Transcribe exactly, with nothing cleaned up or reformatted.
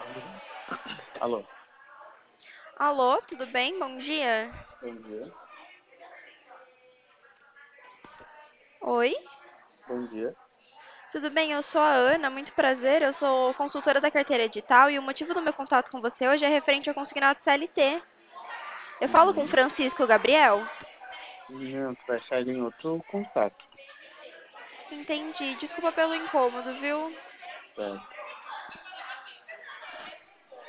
Alô, Alô, tudo bem? Bom dia. bom dia. Oi, Bom dia. tudo bem? Eu sou a Ana, muito prazer. Eu sou consultora da carteira digital e o motivo do meu contato com você hoje é referente ao consignado C L T. Eu falo com Uhum. Francisco Gabriel? Não, tu vai achar em outro contato. Entendi. Desculpa pelo incômodo, viu? Certo.